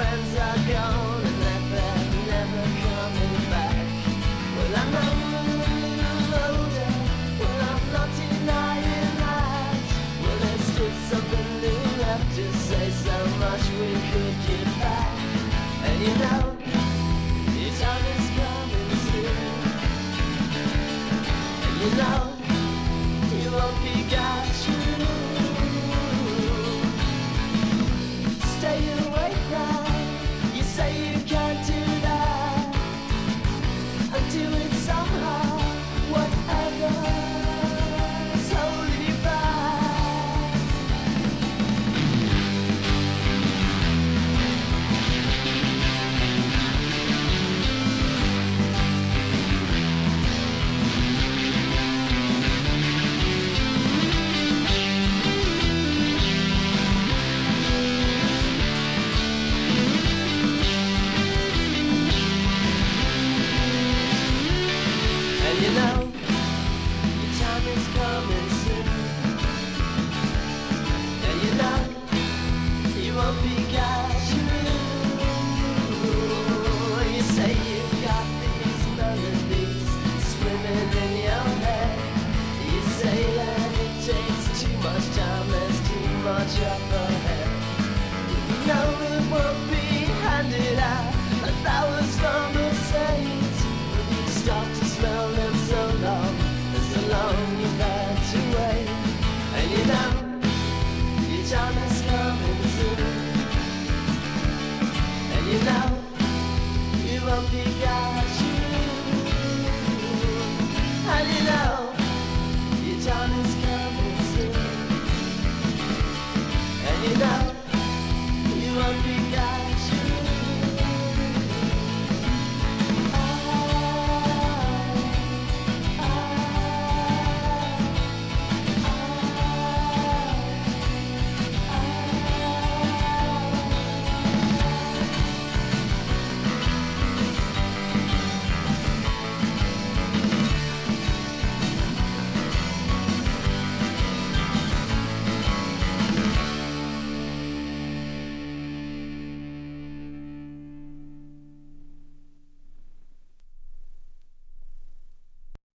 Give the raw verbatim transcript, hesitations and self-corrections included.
friends are gone and that they're never coming back. Well, I know I'm a little older, well, I'm not denying that. Well, there's still something new left to say, so much we could give back. And you know, your time is coming soon. And you know, you won't be got through. Stay awake now, you say you can't do that. And do it somehow, whatever's holding you back. And you know, your time is coming soon. And you know, you won't be got through. You say you've got these melodies swimming in your head. You say that it takes too much time, there's too much up ahead. No, it won't be handed out like that was from the saints. When you start to smell them so long, and so long you've had to wait. And you know, your time is coming soon. And you know, you won't be gone.